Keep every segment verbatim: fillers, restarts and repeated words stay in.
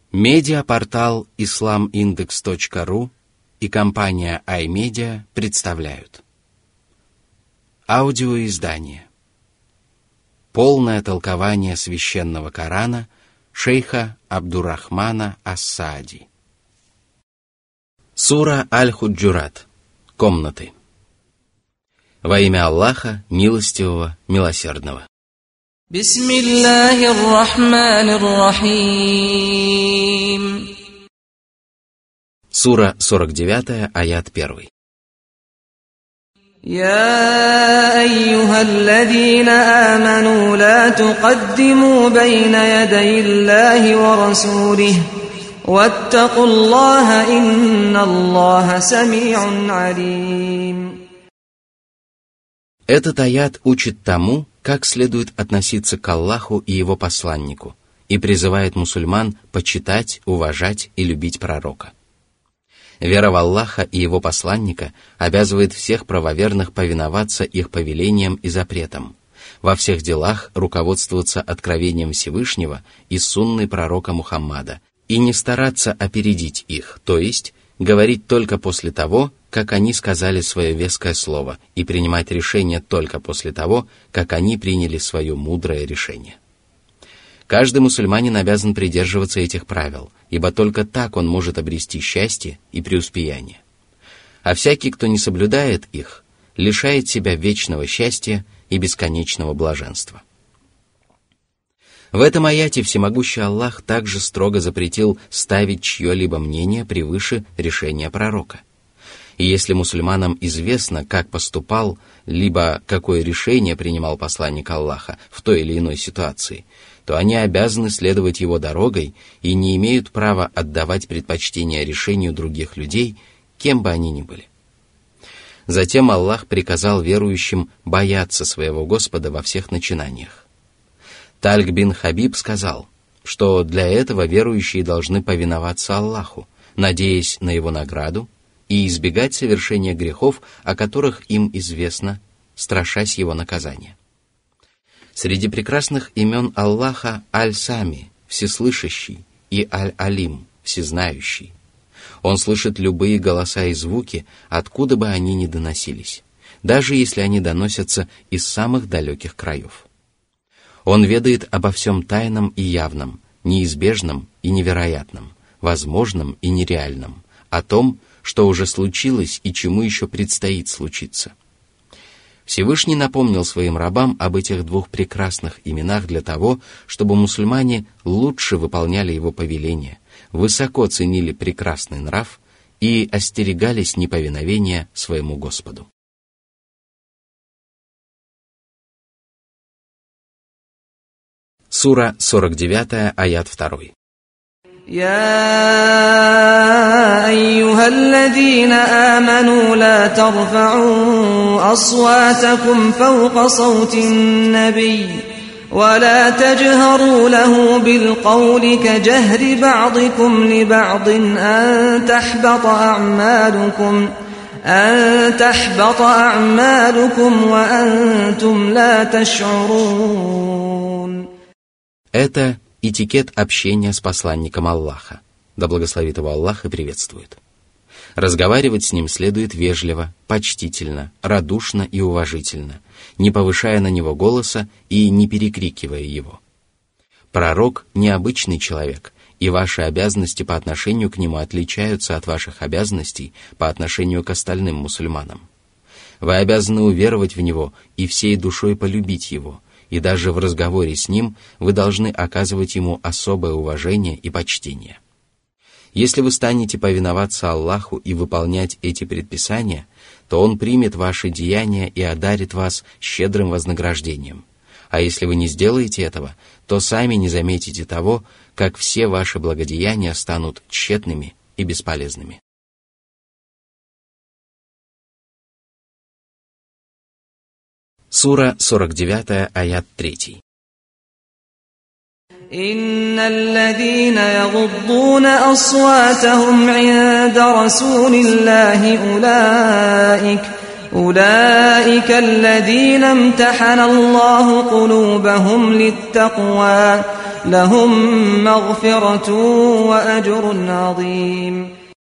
Медиапортал ислам индекс точка ру и компания iMedia представляют аудиоиздание «Полное толкование священного Корана» шейха Абдуррахмана ас-Саади. Сура Аль-Худжурат. Комнаты. Во имя Аллаха, милостивого, милосердного. Бисмиллахир-рахманир-рахим. Сура сорок девять, аят один. يا أيها الذين آمنوا لا تقدموا بين يدي الله ورسوله واتقوا الله إن الله سميع عليم. Этот аят учит тому, как следует относиться к Аллаху и Его посланнику, и призывает мусульман почитать, уважать и любить пророка. Вера в Аллаха и Его посланника обязывает всех правоверных повиноваться их повелениям и запретам, во всех делах руководствоваться откровением Всевышнего и сунной пророка Мухаммада, и не стараться опередить их, то есть говорить только после того, как они сказали свое веское слово, и принимать решение только после того, как они приняли свое мудрое решение. Каждый мусульманин обязан придерживаться этих правил, ибо только так он может обрести счастье и преуспеяние. А всякий, кто не соблюдает их, лишает себя вечного счастья и бесконечного блаженства. В этом аяте всемогущий Аллах также строго запретил ставить чье-либо мнение превыше решения пророка. И если мусульманам известно, как поступал, либо какое решение принимал посланник Аллаха в той или иной ситуации, то они обязаны следовать его дорогой и не имеют права отдавать предпочтение решению других людей, кем бы они ни были. Затем Аллах приказал верующим бояться своего Господа во всех начинаниях. Тальк бин Хабиб сказал, что для этого верующие должны повиноваться Аллаху, надеясь на Его награду, и избегать совершения грехов, о которых им известно, страшась Его наказания. Среди прекрасных имен Аллаха Аль-Сами, всеслышащий, и Аль-Алим, всезнающий. Он слышит любые голоса и звуки, откуда бы они ни доносились, даже если они доносятся из самых далеких краев. Он ведает обо всем тайном и явном, неизбежном и невероятном, возможном и нереальном, о том, что уже случилось и чему еще предстоит случиться. Всевышний напомнил своим рабам об этих двух прекрасных именах для того, чтобы мусульмане лучше выполняли его повеления, высоко ценили прекрасный нрав и остерегались неповиновения своему Господу. Сура сорок девять, аят два. يا أيها الذين آمنوا لا ترفعوا أصواتكم فوق صوت النبي ولا تجهروا له بالقول كجهر بعضكم لبعض أن تحبط أعمالكم أن تحبط أعمالكم وأنتم لا تشعرون. Это этикет общения с посланником Аллаха, да благословит его Аллах и приветствует. Разговаривать с ним следует вежливо, почтительно, радушно и уважительно, не повышая на него голоса и не перекрикивая его. Пророк – необычный человек, и ваши обязанности по отношению к нему отличаются от ваших обязанностей по отношению к остальным мусульманам. Вы обязаны уверовать в него и всей душой полюбить его, и даже в разговоре с ним вы должны оказывать ему особое уважение и почтение. Если вы станете повиноваться Аллаху и выполнять эти предписания, то Он примет ваши деяния и одарит вас щедрым вознаграждением. А если вы не сделаете этого, то сами не заметите того, как все ваши благодеяния станут тщетными и бесполезными. Сура сорок девять, аят три. إن الذين يغضون أصواتهم عند رسول الله أولئك أولئك الذين امتحن الله قلوبهم للتقوى لهم مغفرة وأجر عظيم.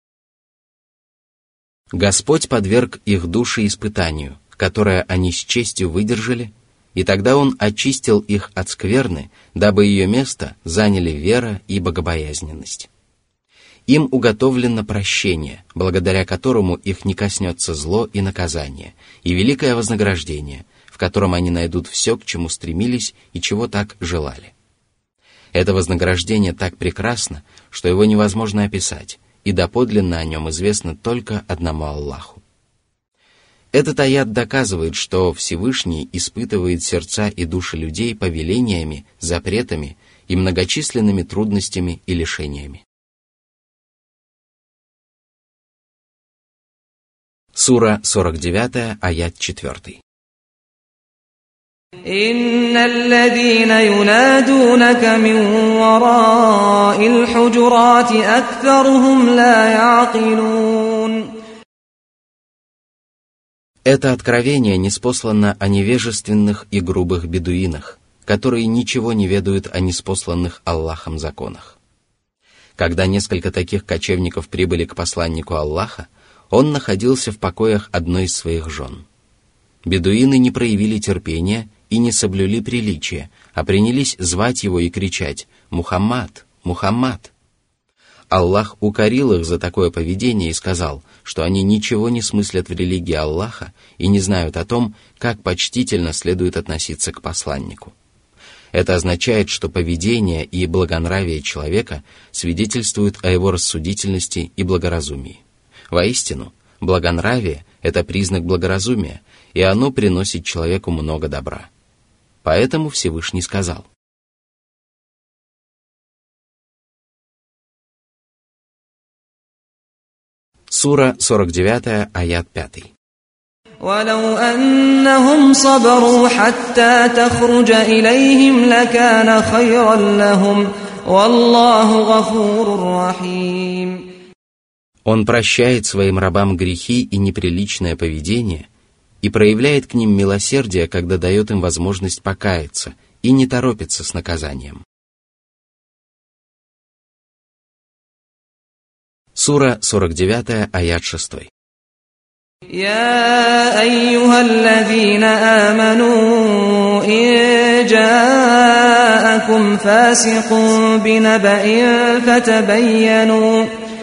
Господь подверг их души испытанию, которое они с честью выдержали, и тогда Он очистил их от скверны, дабы ее место заняли вера и богобоязненность. Им уготовлено прощение, благодаря которому их не коснется зло и наказание, и великое вознаграждение, в котором они найдут все, к чему стремились и чего так желали. Это вознаграждение так прекрасно, что его невозможно описать, и доподлинно о нем известно только одному Аллаху. Этот аят доказывает, что Всевышний испытывает сердца и души людей повелениями, запретами и многочисленными трудностями и лишениями. Сура сорок девять, аят четыре. إن الذين ينادونك من وراء الحجرات أكثرهم لا يعقلون. Это откровение ниспослано о невежественных и грубых бедуинах, которые ничего не ведают о ниспосланных Аллахом законах. Когда несколько таких кочевников прибыли к посланнику Аллаха, он находился в покоях одной из своих жен. Бедуины не проявили терпения и не соблюли приличия, а принялись звать его и кричать «Мухаммад! Мухаммад!». Аллах укорил их за такое поведение и сказал, что они ничего не смыслят в религии Аллаха и не знают о том, как почтительно следует относиться к посланнику. Это означает, что поведение и благонравие человека свидетельствуют о его рассудительности и благоразумии. Воистину, благонравие – это признак благоразумия, и оно приносит человеку много добра. Поэтому Всевышний сказал: Сура сорок девять, аят пять. ولو أنهم صبروا حتى تخرج إليهم لكان خيرا لهم والله غفور رحيم. Он прощает своим рабам грехи и неприличное поведение и проявляет к ним милосердие, когда дает им возможность покаяться и не торопится с наказанием. Сура сорок девять, аят шесть. يا أيها الذين آمنوا إن جاءكم فاسق بنبأ فتبينوا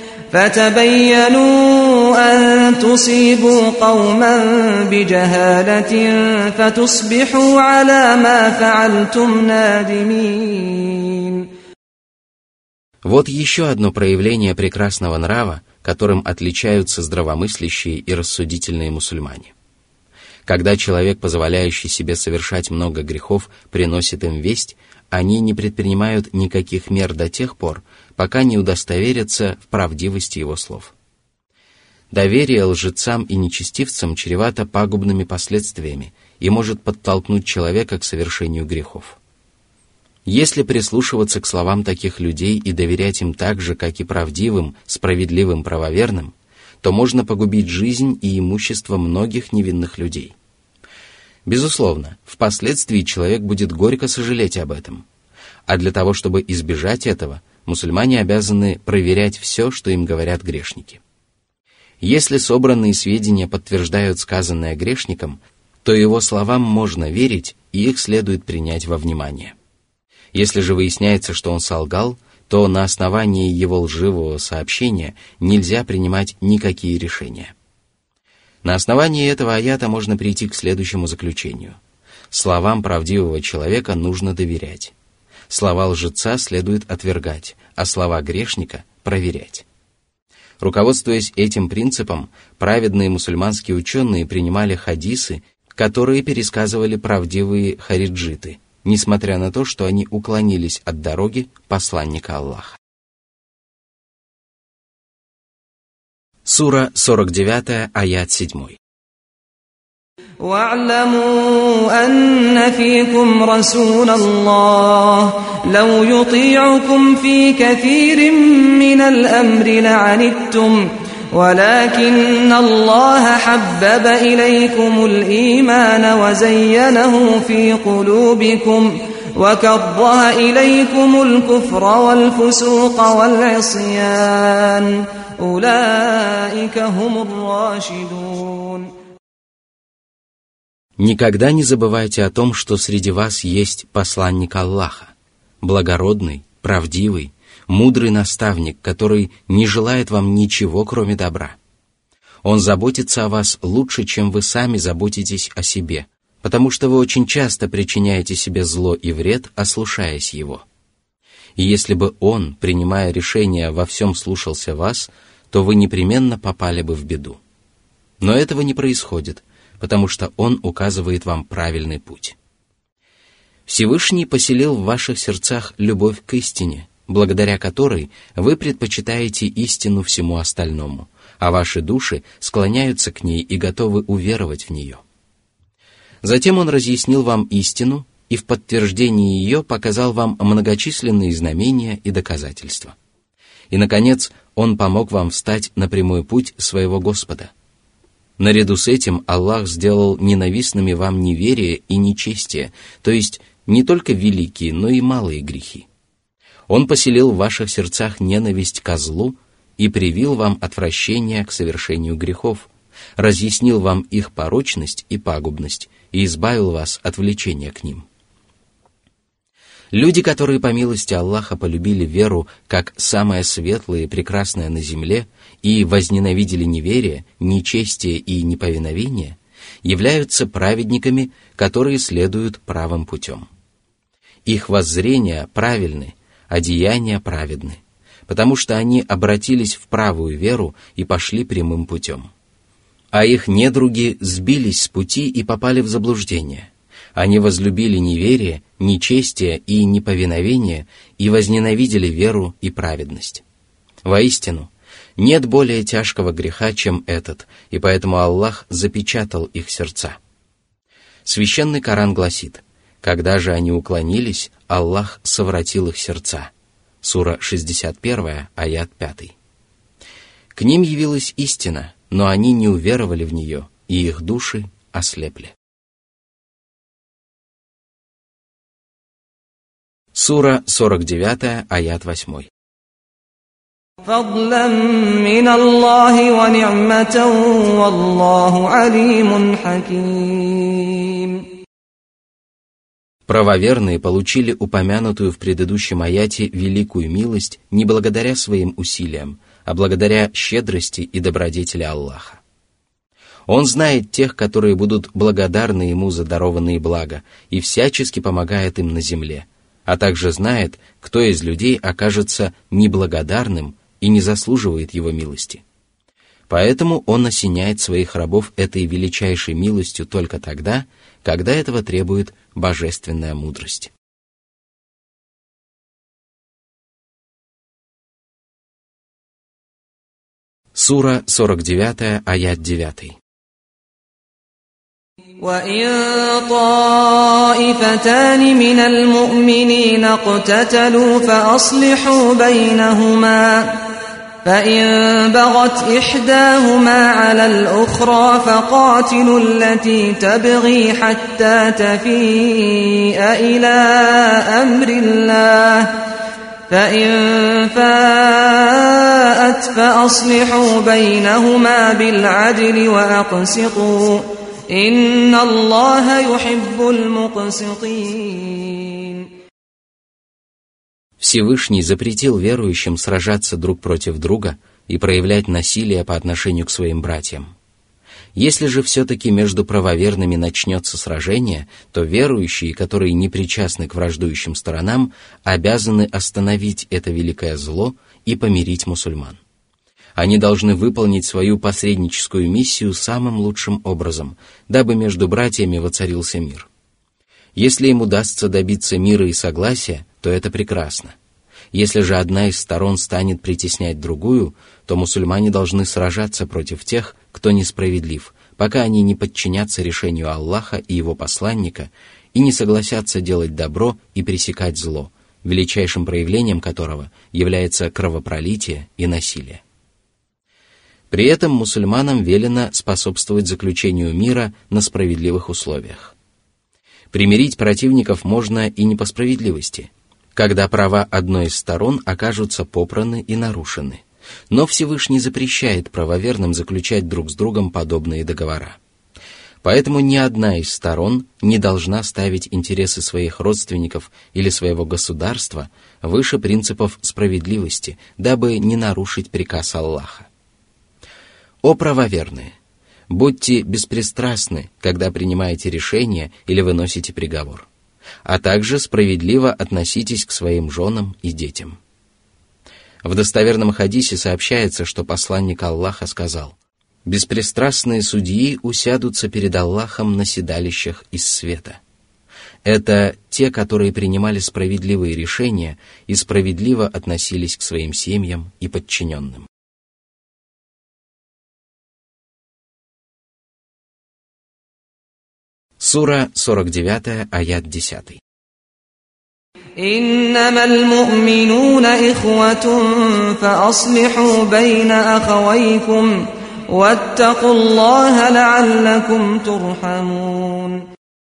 فتبينوا أن تصيبوا قوما بجهالة فتصبحوا على ما فعلتم نادمين. Вот еще одно проявление прекрасного нрава, которым отличаются здравомыслящие и рассудительные мусульмане. Когда человек, позволяющий себе совершать много грехов, приносит им весть, они не предпринимают никаких мер до тех пор, пока не удостоверятся в правдивости его слов. Доверие лжецам и нечестивцам чревато пагубными последствиями и может подтолкнуть человека к совершению грехов. Если прислушиваться к словам таких людей и доверять им так же, как и правдивым, справедливым, правоверным, то можно погубить жизнь и имущество многих невинных людей. Безусловно, впоследствии человек будет горько сожалеть об этом. А для того, чтобы избежать этого, мусульмане обязаны проверять все, что им говорят грешники. Если собранные сведения подтверждают сказанное грешником, то его словам можно верить, и их следует принять во внимание. Если же выясняется, что он солгал, то на основании его лживого сообщения нельзя принимать никакие решения. На основании этого аята можно прийти к следующему заключению. Словам правдивого человека нужно доверять. Слова лжеца следует отвергать, а слова грешника проверять. Руководствуясь этим принципом, праведные мусульманские ученые принимали хадисы, которые пересказывали правдивые хариджиты, несмотря на то, что они уклонились от дороги посланника Аллаха. Сура сорок девять, аят семь. واعلموا أن فيكم رسول الله لو يطيعكم في كثير من الأمر لعنتم ولكن الله حبب إليكم الإيمان وزينه في قلوبكم وكره إليكم الكفر والفسوق والعصيان أولئك هم الراشدون. Никогда не забывайте о том, что среди вас есть посланник Аллаха, благородный, правдивый, мудрый наставник, который не желает вам ничего, кроме добра. Он заботится о вас лучше, чем вы сами заботитесь о себе, потому что вы очень часто причиняете себе зло и вред, ослушаясь его. И если бы он, принимая решение, во всем слушался вас, то вы непременно попали бы в беду. Но этого не происходит, потому что он указывает вам правильный путь. Всевышний поселил в ваших сердцах любовь к истине, благодаря которой вы предпочитаете истину всему остальному, а ваши души склоняются к ней и готовы уверовать в нее. Затем он разъяснил вам истину и в подтверждении ее показал вам многочисленные знамения и доказательства. И, наконец, он помог вам встать на прямой путь своего Господа. Наряду с этим Аллах сделал ненавистными вам неверие и нечестие, то есть не только великие, но и малые грехи. Он поселил в ваших сердцах ненависть ко злу и привил вам отвращение к совершению грехов, разъяснил вам их порочность и пагубность и избавил вас от влечения к ним. Люди, которые по милости Аллаха полюбили веру как самое светлое и прекрасное на земле и возненавидели неверие, нечестие и неповиновение, являются праведниками, которые следуют правым путем. Их воззрения правильны, а деяния праведны, потому что они обратились в правую веру и пошли прямым путем. А их недруги сбились с пути и попали в заблуждение. Они возлюбили неверие, нечестие и неповиновение и возненавидели веру и праведность. Воистину, нет более тяжкого греха, чем этот, и поэтому Аллах запечатал их сердца. Священный Коран гласит: «Когда же они уклонились, Аллах совратил их сердца». Сура шестьдесят один, аят пять. К ним явилась истина, но они не уверовали в нее, и их души ослепли. Сура сорок девять, аят восемь. فضلا من الله ونعمة والله عليم حكيم. Правоверные получили упомянутую в предыдущем аяте великую милость не благодаря своим усилиям, а благодаря щедрости и добродетели Аллаха. Он знает тех, которые будут благодарны Ему за дарованные блага, и всячески помогает им на земле, а также знает, кто из людей окажется неблагодарным и не заслуживает Его милости. Поэтому Он осеняет своих рабов этой величайшей милостью только тогда, когда этого требует божественная мудрость. Сура сорок девять, аят девять. وَإِن طَائِفَتَانِ مِنَ الْمُؤْمِنِينَ اقْتَتَلُوا فَأَصْلِحُوا بَيْنَهُمَا فَإِن بَغَتْ إِحْدَاهُمَا عَلَى الْأُخْرَى فَقَاتِلُوا الَّتِي تَبْغِي حَتَّى تَفِيءَ إِلَى أَمْرِ اللَّهِ فَإِن فَاءَتْ فَأَصْلِحُوا بَيْنَهُمَا بِالْعَدْلِ وَأَقْسِطُوا إِنَّ اللَّهَ يُحِبُّ الْمُقْسِطِينَ. Всевышний запретил верующим сражаться друг против друга и проявлять насилие по отношению к своим братьям. Если же все-таки между правоверными начнется сражение, то верующие, которые не причастны к враждующим сторонам, обязаны остановить это великое зло и помирить мусульман. Они должны выполнить свою посредническую миссию самым лучшим образом, дабы между братьями воцарился мир. Если им удастся добиться мира и согласия, то это прекрасно. Если же одна из сторон станет притеснять другую, то мусульмане должны сражаться против тех, кто несправедлив, пока они не подчинятся решению Аллаха и Его посланника и не согласятся делать добро и пресекать зло, величайшим проявлением которого является кровопролитие и насилие. При этом мусульманам велено способствовать заключению мира на справедливых условиях. Примирить противников можно и не по справедливости, когда права одной из сторон окажутся попраны и нарушены. Но Всевышний запрещает правоверным заключать друг с другом подобные договора. Поэтому ни одна из сторон не должна ставить интересы своих родственников или своего государства выше принципов справедливости, дабы не нарушить приказ Аллаха. О правоверные! Будьте беспристрастны, когда принимаете решение или выносите приговор, а также справедливо относитесь к своим женам и детям. В достоверном хадисе сообщается, что посланник Аллаха сказал: «Беспристрастные судьи усядутся перед Аллахом на седалищах из света». Это те, которые принимали справедливые решения и справедливо относились к своим семьям и подчиненным. Сура сорок девять, аят десять. إنما المؤمنون إخوة فأصلحوا بين أخويكم واتقوا الله لعلكم ترحمون.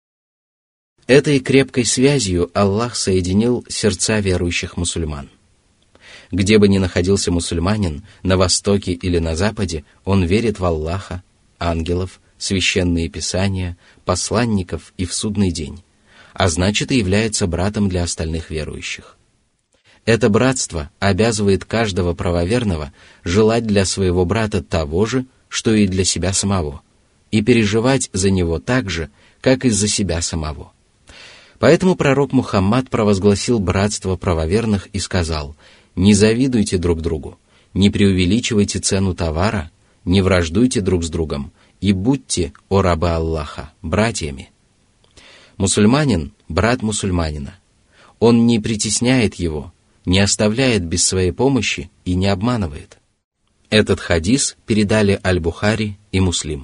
Этой крепкой связью Аллах соединил сердца верующих мусульман. Где бы ни находился мусульманин, на востоке или на западе, он верит в Аллаха, ангелов, священные писания, посланников и в судный день, а значит и является братом для остальных верующих. Это братство обязывает каждого правоверного желать для своего брата того же, что и для себя самого, и переживать за него так же, как и за себя самого. Поэтому пророк Мухаммад провозгласил братство правоверных и сказал: «Не завидуйте друг другу, не преувеличивайте цену товара, не враждуйте друг с другом, и будьте, о рабы Аллаха, братьями». Мусульманин – брат мусульманина. Он не притесняет его, не оставляет без своей помощи и не обманывает. Этот хадис передали Аль-Бухари и Муслим.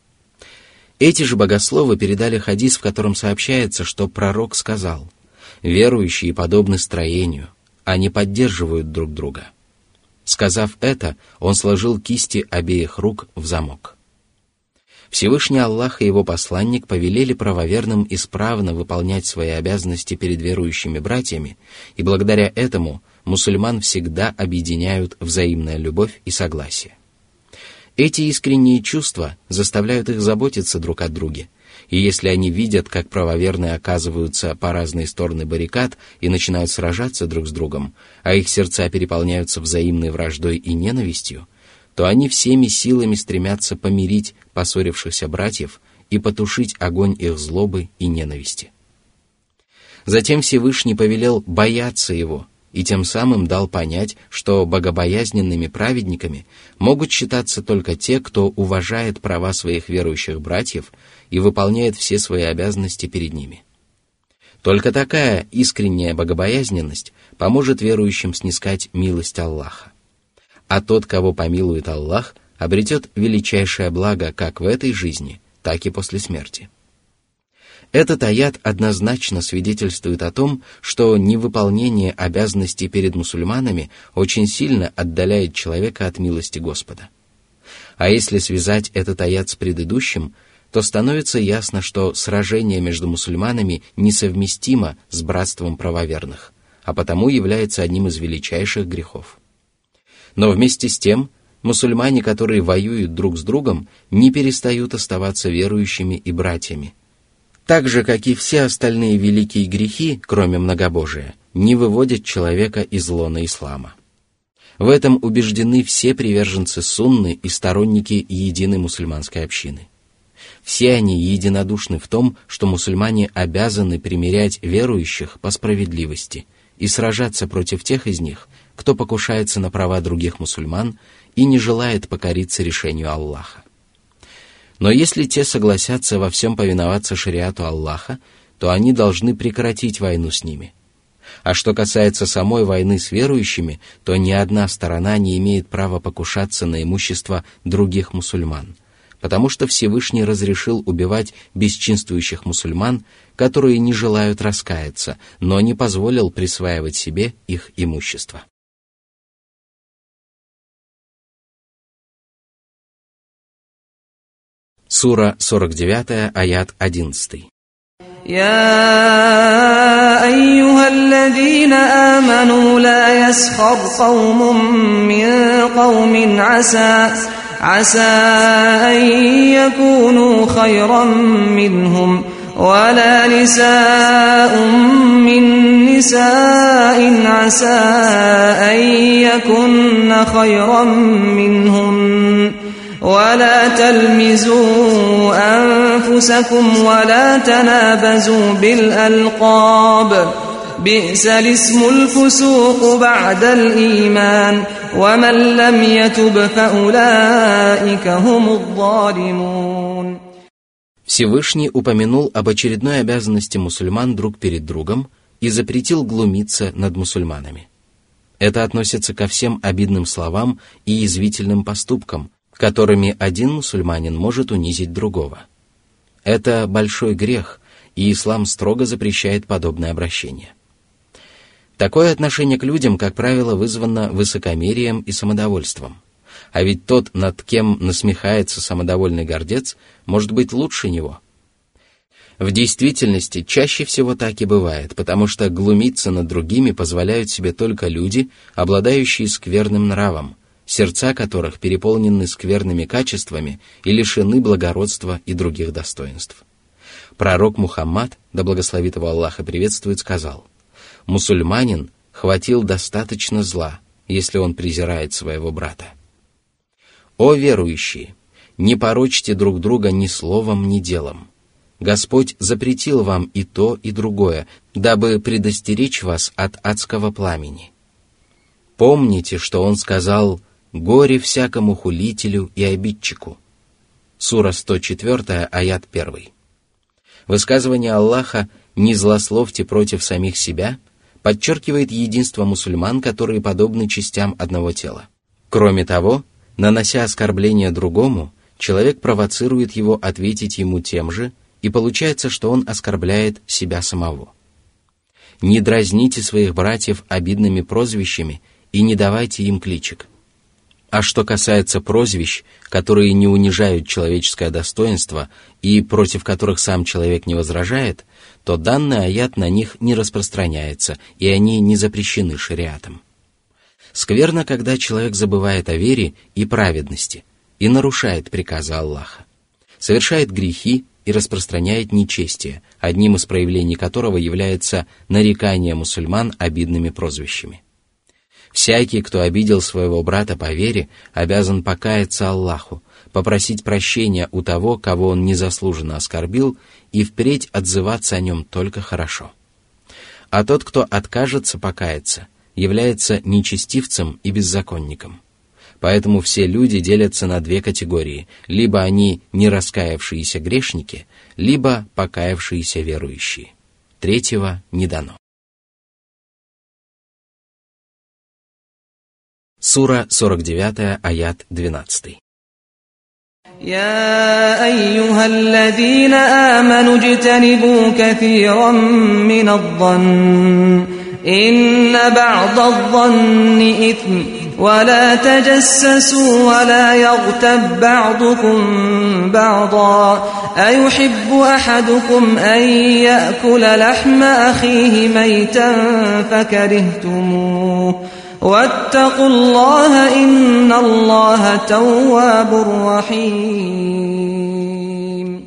Эти же богословы передали хадис, в котором сообщается, что пророк сказал: «Верующие подобны строению, они поддерживают друг друга». Сказав это, он сложил кисти обеих рук в замок. Всевышний Аллах и его посланник повелели правоверным исправно выполнять свои обязанности перед верующими братьями, и благодаря этому мусульман всегда объединяют взаимная любовь и согласие. Эти искренние чувства заставляют их заботиться друг о друге, и если они видят, как правоверные оказываются по разные стороны баррикад и начинают сражаться друг с другом, а их сердца переполняются взаимной враждой и ненавистью, то они всеми силами стремятся помирить поссорившихся братьев и потушить огонь их злобы и ненависти. Затем Всевышний повелел бояться его, и тем самым дал понять, что богобоязненными праведниками могут считаться только те, кто уважает права своих верующих братьев и выполняет все свои обязанности перед ними. Только такая искренняя богобоязненность поможет верующим снискать милость Аллаха. А тот, кого помилует Аллах, обретет величайшее благо как в этой жизни, так и после смерти. Этот аят однозначно свидетельствует о том, что невыполнение обязанностей перед мусульманами очень сильно отдаляет человека от милости Господа. А если связать этот аят с предыдущим, то становится ясно, что сражение между мусульманами несовместимо с братством правоверных, а потому является одним из величайших грехов. Но вместе с тем, мусульмане, которые воюют друг с другом, не перестают оставаться верующими и братьями, так же, как и все остальные великие грехи, кроме многобожия, не выводят человека из лона ислама. В этом убеждены все приверженцы сунны и сторонники единой мусульманской общины. Все они единодушны в том, что мусульмане обязаны примирять верующих по справедливости и сражаться против тех из них, кто покушается на права других мусульман и не желает покориться решению Аллаха. Но если те согласятся во всем повиноваться шариату Аллаха, то они должны прекратить войну с ними. А что касается самой войны с верующими, то ни одна сторона не имеет права покушаться на имущество других мусульман, потому что Всевышний разрешил убивать бесчинствующих мусульман, которые не желают раскаяться, но не позволил присваивать себе их имущество. Сура сорок девять, аят одиннадцать. يا أيها الذين آمنوا لا يسخر قوم من قوم عسى عسى أن يكونوا خيرا منهم ولا نساء من نساء عسى أن يكن خيرا منهن ولا تلمزوا أنفسكم ولا تنابزوا بالألقاب بئس الاسم الفسوق بعد الإيمان ومن لم يتب فأولئك هم الظالمون. Всевышний упомянул об очередной обязанности мусульман друг перед другом и запретил глумиться над мусульманами. Это относится ко всем обидным словам и язвительным поступкам, которыми один мусульманин может унизить другого. Это большой грех, и ислам строго запрещает подобное обращение. Такое отношение к людям, как правило, вызвано высокомерием и самодовольством. А ведь тот, над кем насмехается самодовольный гордец, может быть лучше него. В действительности, чаще всего так и бывает, потому что глумиться над другими позволяют себе только люди, обладающие скверным нравом, сердца которых переполнены скверными качествами и лишены благородства и других достоинств. Пророк Мухаммад, да благословит его Аллах и приветствует, сказал: «Мусульманин хватил достаточно зла, если он презирает своего брата». «О верующие, не порочьте друг друга ни словом, ни делом. Господь запретил вам и то, и другое, дабы предостеречь вас от адского пламени. Помните, что Он сказал: горе всякому хулителю и обидчику». Сура сто четыре, аят один. Высказывание Аллаха «не злословьте против самих себя» подчеркивает единство мусульман, которые подобны частям одного тела. Кроме того, нанося оскорбление другому, человек провоцирует его ответить ему тем же, и получается, что он оскорбляет себя самого. Не дразните своих братьев обидными прозвищами и не давайте им кличек. А что касается прозвищ, которые не унижают человеческое достоинство и против которых сам человек не возражает, то данный аят на них не распространяется, и они не запрещены шариатом. Скверно, когда человек забывает о вере и праведности и нарушает приказы Аллаха, совершает грехи и распространяет нечестие, одним из проявлений которого является нарекание мусульман обидными прозвищами. Всякий, кто обидел своего брата по вере, обязан покаяться Аллаху, попросить прощения у того, кого он незаслуженно оскорбил, и впредь отзываться о нем только хорошо. А тот, кто откажется покаяться, является нечестивцем и беззаконником. Поэтому все люди делятся на две категории: либо они не раскаявшиеся грешники, либо покаявшиеся верующие. Третьего не дано. Сура сорок девять, аят двенадцать. يا أيها الذين آمنوا اجتنبوا كثيرا من الظن إن بعض الظن إثم ولا تجسسوا ولا يغتب بعضكم بعضا أيحب أحدكم أن يأكل لحم أخيه ميتا فكرهتموه واتقوا الله إن الله تواب رحيم.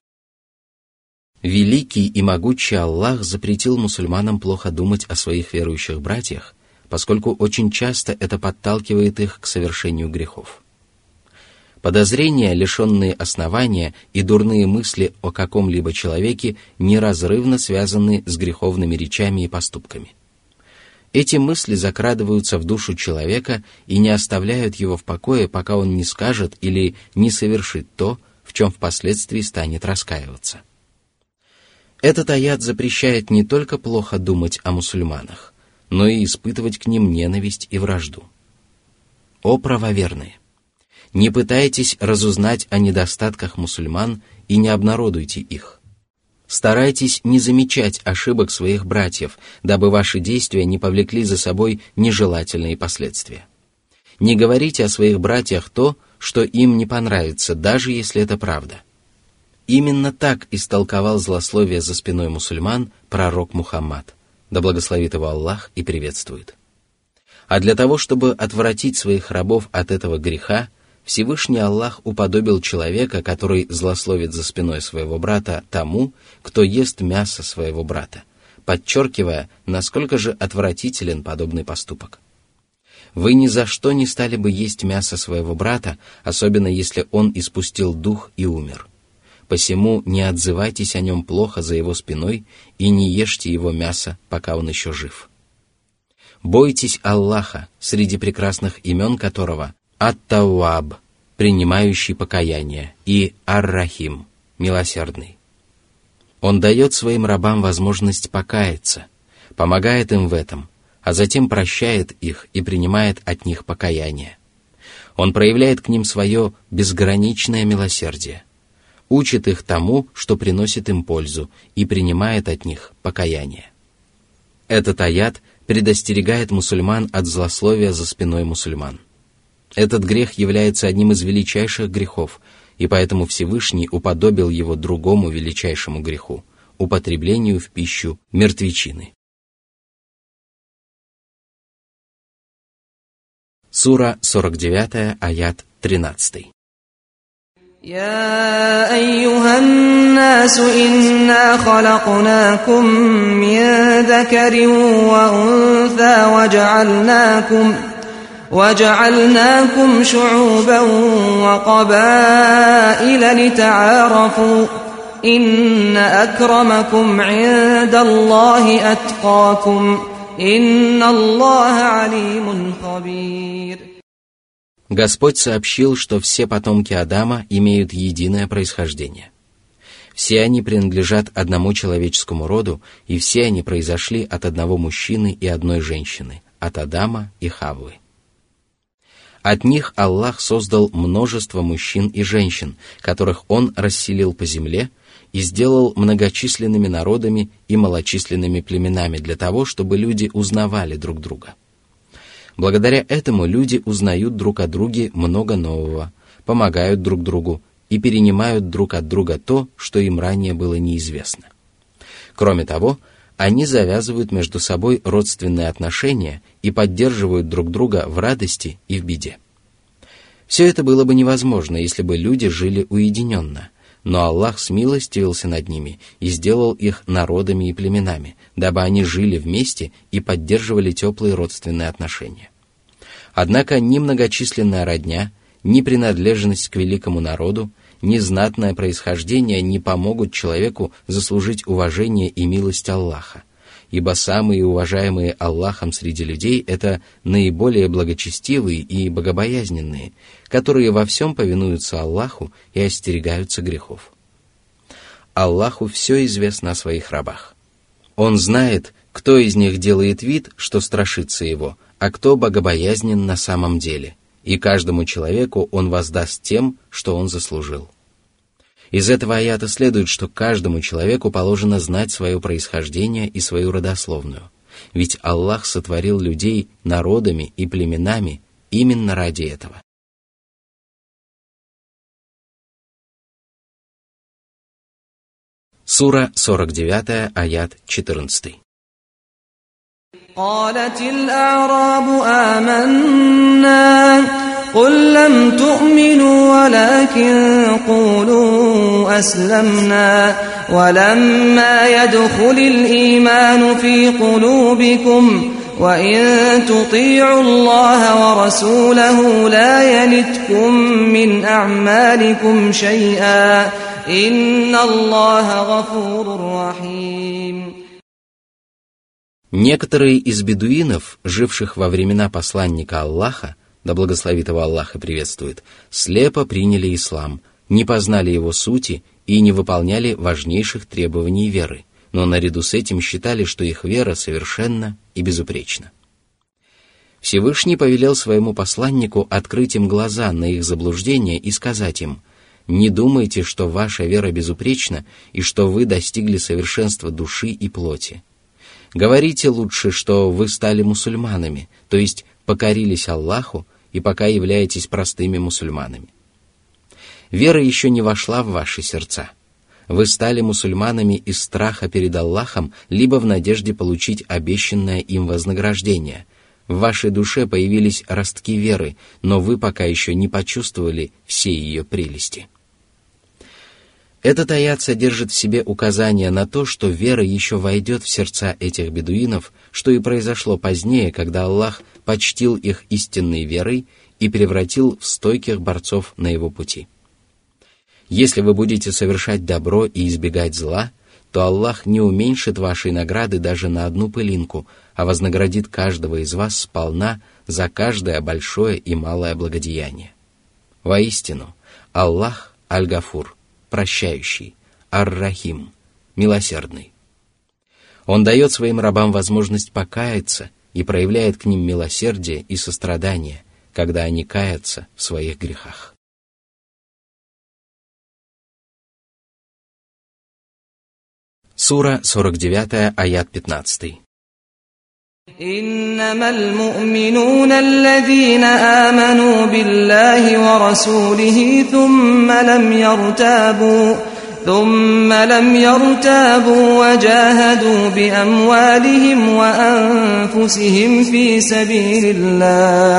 Великий и могучий Аллах запретил мусульманам плохо думать о своих верующих братьях, поскольку очень часто это подталкивает их к совершению грехов. Подозрения, лишенные основания, и дурные мысли о каком-либо человеке неразрывно связаны с греховными речами и поступками. Эти мысли закрадываются в душу человека и не оставляют его в покое, пока он не скажет или не совершит то, в чем впоследствии станет раскаиваться. Этот аят запрещает не только плохо думать о мусульманах, но и испытывать к ним ненависть и вражду. О правоверные! Не пытайтесь разузнать о недостатках мусульман и не обнародуйте их. Старайтесь не замечать ошибок своих братьев, дабы ваши действия не повлекли за собой нежелательные последствия. Не говорите о своих братьях то, что им не понравится, даже если это правда. Именно так истолковал злословие за спиной мусульман пророк Мухаммад, да благословит его Аллах и приветствует. А для того, чтобы отвратить своих рабов от этого греха, Всевышний Аллах уподобил человека, который злословит за спиной своего брата, тому, кто ест мясо своего брата, подчеркивая, насколько же отвратителен подобный поступок. Вы ни за что не стали бы есть мясо своего брата, особенно если он испустил дух и умер. Посему не отзывайтесь о нем плохо за его спиной и не ешьте его мясо, пока он еще жив. Бойтесь Аллаха, среди прекрасных имен которого Ат-Тауаб, принимающий покаяние, и Ар-Рахим, милосердный. Он дает своим рабам возможность покаяться, помогает им в этом, а затем прощает их и принимает от них покаяние. Он проявляет к ним свое безграничное милосердие, учит их тому, что приносит им пользу, и принимает от них покаяние. Этот аят предостерегает мусульман от злословия за спиной мусульман. Этот грех является одним из величайших грехов, и поэтому Всевышний уподобил его другому величайшему греху – употреблению в пищу мертвечины. Сура сорок девять, аят тринадцать. يا أيها الناس إنا خلقناكم من ذكر وأنثى وجعلناكم وجعلناكم شعوبا وقبائل لتعارفوا إن أكرمكم عند الله أتقاكم إن الله عليم خبير. Господь сообщил, что все потомки Адама имеют единое происхождение. Все они принадлежат одному человеческому роду, и все они произошли от одного мужчины и одной женщины, от Адама и Хаввы. От них Аллах создал множество мужчин и женщин, которых Он расселил по земле и сделал многочисленными народами и малочисленными племенами для того, чтобы люди узнавали друг друга. Благодаря этому люди узнают друг о друге много нового, помогают друг другу и перенимают друг от друга то, что им ранее было неизвестно. Кроме того, они завязывают между собой родственные отношения и поддерживают друг друга в радости и в беде. Все это было бы невозможно, если бы люди жили уединенно, но Аллах смилостивился над ними и сделал их народами и племенами, дабы они жили вместе и поддерживали теплые родственные отношения. Однако ни многочисленная родня, ни принадлежность к великому народу, ни знатное происхождение не помогут человеку заслужить уважение и милость Аллаха, ибо самые уважаемые Аллахом среди людей – это наиболее благочестивые и богобоязненные, которые во всем повинуются Аллаху и остерегаются грехов. Аллаху все известно о своих рабах. Он знает, кто из них делает вид, что страшится его, а кто богобоязнен на самом деле, и каждому человеку он воздаст тем, что он заслужил. Из этого аята следует, что каждому человеку положено знать свое происхождение и свою родословную, ведь Аллах сотворил людей народами и племенами именно ради этого. Сура сорок девять, аят четырнадцать. قالت الأعراب آمنا قل لم تؤمنوا ولكن قولوا أسلمنا ولما يدخل الإيمان في قلوبكم وإن تطيعوا الله ورسوله لا يلتكم من أعمالكم شيئا إن الله غفور رحيم. Некоторые из бедуинов, живших во времена посланника Аллаха, да благословит его Аллах и приветствует, слепо приняли ислам, не познали его сути и не выполняли важнейших требований веры, но наряду с этим считали, что их вера совершенна и безупречна. Всевышний повелел своему посланнику открыть им глаза на их заблуждение и сказать им: «Не думайте, что ваша вера безупречна и что вы достигли совершенства души и плоти. Говорите лучше, что вы стали мусульманами, то есть покорились Аллаху и пока являетесь простыми мусульманами. Вера еще не вошла в ваши сердца. Вы стали мусульманами из страха перед Аллахом, либо в надежде получить обещанное им вознаграждение. В вашей душе появились ростки веры, но вы пока еще не почувствовали всей ее прелести. Этот аят содержит в себе указание на то, что вера еще войдет в сердца этих бедуинов, что и произошло позднее, когда Аллах почтил их истинной верой и превратил в стойких борцов на его пути. Если вы будете совершать добро и избегать зла, то Аллах не уменьшит вашей награды даже на одну пылинку, а вознаградит каждого из вас сполна за каждое большое и малое благодеяние. Воистину, Аллах Аль-Гафур, прощающий, Ар-Рахим, милосердный. Он дает своим рабам возможность покаяться и проявляет к ним милосердие и сострадание, когда они каятся в своих грехах. Сура сорок девять, аят пятнадцать. إنما المؤمنون الذين آمنوا بالله ورسوله ثم لم يرتابوا ثم لم يرتابوا وجاهدوا بأموالهم وأنفسهم في سبيل الله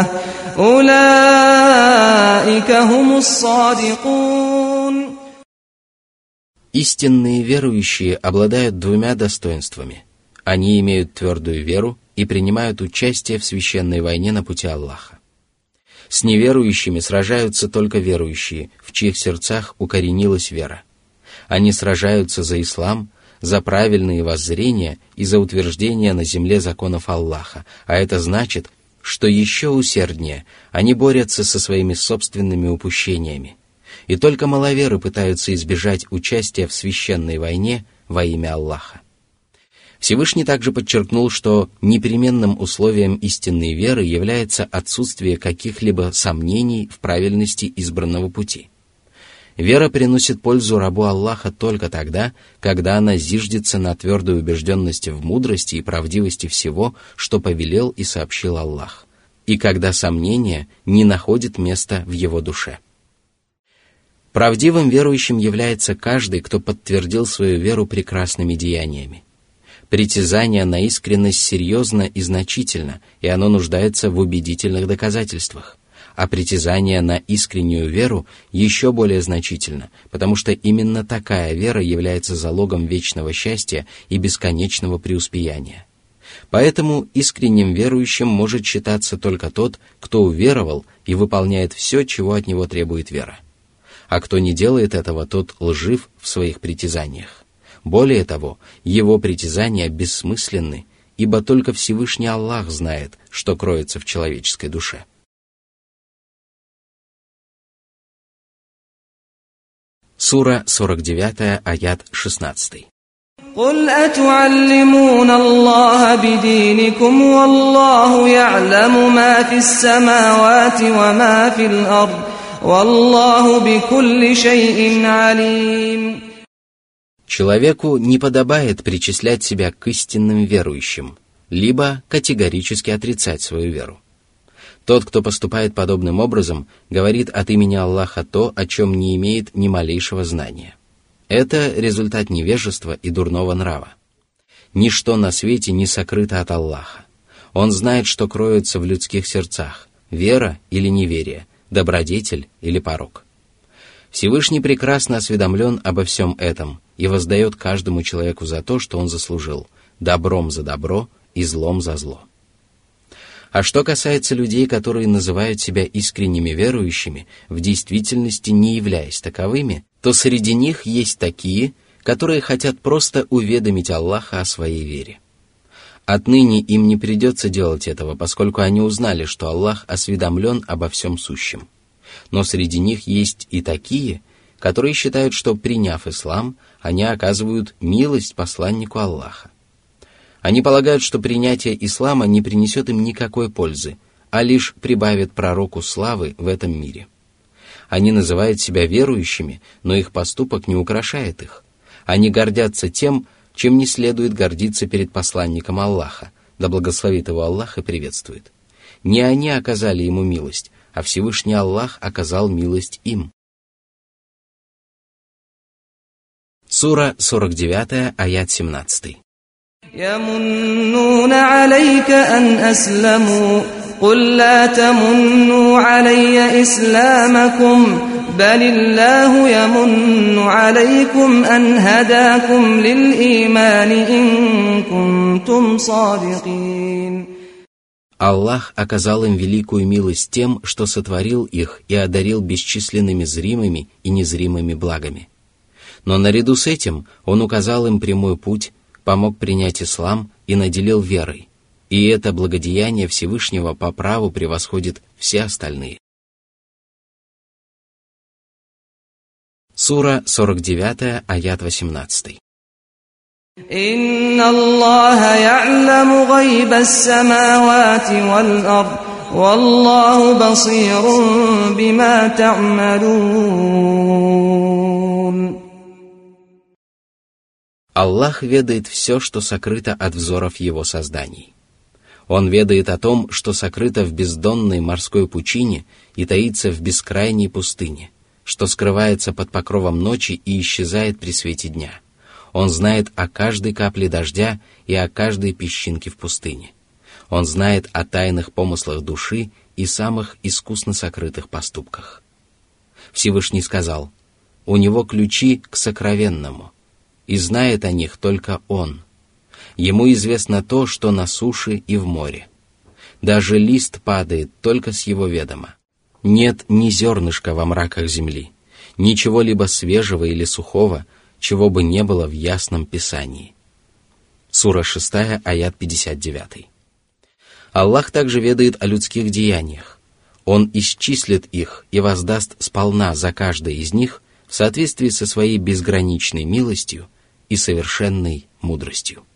أولئك هم الصادقون. Истинные верующие обладают двумя достоинствами. Они имеют твердую веру и принимают участие в священной войне на пути Аллаха. С неверующими сражаются только верующие, в чьих сердцах укоренилась вера. Они сражаются за ислам, за правильные воззрения и за утверждение на земле законов Аллаха, а это значит, что еще усерднее они борются со своими собственными упущениями. И только маловеры пытаются избежать участия в священной войне во имя Аллаха. Всевышний также подчеркнул, что непременным условием истинной веры является отсутствие каких-либо сомнений в правильности избранного пути. Вера приносит пользу рабу Аллаха только тогда, когда она зиждется на твердой убежденности в мудрости и правдивости всего, что повелел и сообщил Аллах, и когда сомнение не находит места в его душе. Правдивым верующим является каждый, кто подтвердил свою веру прекрасными деяниями. Притязание на искренность серьезно и значительно, и оно нуждается в убедительных доказательствах. А притязание на искреннюю веру еще более значительно, потому что именно такая вера является залогом вечного счастья и бесконечного преуспеяния. Поэтому искренним верующим может считаться только тот, кто уверовал и выполняет все, чего от него требует вера. А кто не делает этого, тот лжив в своих притязаниях. Более того, его притязания бессмысленны, ибо только Всевышний Аллах знает, что кроется в человеческой душе. Сура сорок девять, аят шестнадцать. قل أتعلمون الله بدينكم والله يعلم ما في السماوات وما في الأرض والله بكل شيء عليم. Человеку не подобает причислять себя к истинным верующим, либо категорически отрицать свою веру. Тот, кто поступает подобным образом, говорит от имени Аллаха то, о чем не имеет ни малейшего знания. Это результат невежества и дурного нрава. Ничто на свете не сокрыто от Аллаха. Он знает, что кроется в людских сердцах, вера или неверие, добродетель или порок. Всевышний прекрасно осведомлен обо всем этом и воздает каждому человеку за то, что он заслужил, добром за добро и злом за зло. А что касается людей, которые называют себя искренними верующими, в действительности не являясь таковыми, то среди них есть такие, которые хотят просто уведомить Аллаха о своей вере. Отныне им не придется делать этого, поскольку они узнали, что Аллах осведомлен обо всем сущем. Но среди них есть и такие, которые считают, что, приняв ислам, они оказывают милость посланнику Аллаха. Они полагают, что принятие ислама не принесет им никакой пользы, а лишь прибавит пророку славы в этом мире. Они называют себя верующими, но их поступок не украшает их. Они гордятся тем, чем не следует гордиться перед посланником Аллаха, да благословит его Аллах и приветствует. Не они оказали ему милость, а Всевышний Аллах оказал милость им. Сура сорок девять, аят семнадцать. يَمُنُّونَ عَلَيْكَ أَنْ أَسْلَمُوا قُلْ لَا تَمُنُّوا عَلَيَّ إِسْلَامَكُمْ بَلِ اللَّهُ يَمُنُّ عَلَيْكُمْ أَنْ هَدَاكُمْ لِلْإِيمَانِ إِن كُنتُمْ صَادِقِينَ. Аллах оказал им великую милость тем, что сотворил их и одарил бесчисленными зримыми и незримыми благами. Но наряду с этим Он указал им прямой путь, помог принять ислам и наделил верой, и это благодеяние Всевышнего по праву превосходит все остальные. Сура сорок девять, аят восемнадцать. «Инна Аллаха я'ламу гайба ас-самавати вал-ард, валлаху басирун бима та'малун». Аллах ведает все, что сокрыто от взоров Его созданий. Он ведает о том, что сокрыто в бездонной морской пучине и таится в бескрайней пустыне, что скрывается под покровом ночи и исчезает при свете дня. Он знает о каждой капле дождя и о каждой песчинке в пустыне. Он знает о тайных помыслах души и самых искусно сокрытых поступках. Всевышний сказал: «У Него ключи к сокровенному, и знает о них только Он. Ему известно то, что на суше и в море. Даже лист падает только с Его ведома. Нет ни зернышка во мраках земли, ничего либо свежего или сухого, чего бы не было в ясном Писании». Сура шесть, аят пятьдесят девять. Аллах также ведает о людских деяниях. Он исчислит их и воздаст сполна за каждое из них в соответствии со своей безграничной милостью и совершенной мудростью.